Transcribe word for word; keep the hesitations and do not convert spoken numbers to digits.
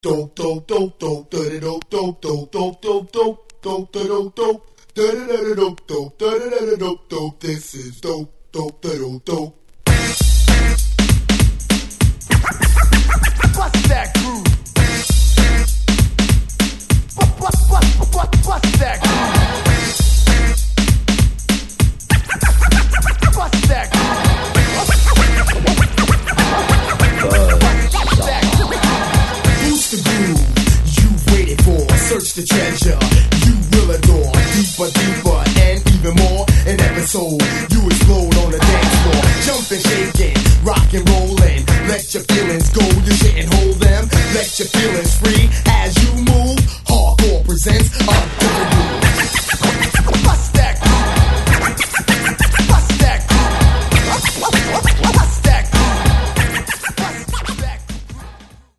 Dope, dope, dope, dope, dope, dope, dope, dope, dope, dope, dope, dope, dope, dope, dope, dope, dope, dope, dope. This is dope, dope, dope, dope. Bust that groove. Bust, bust, bust, bust, bust that groove. Bust that groove. Bust that groove. Boost the groove you waited for. Search the treasure you will adore. Deeper, deeper, and even more. An episode you explode on the dance floor. Jumping, shaking, rock and rolling. Let your feelings go, you shouldn't hold them. Let your feelings free.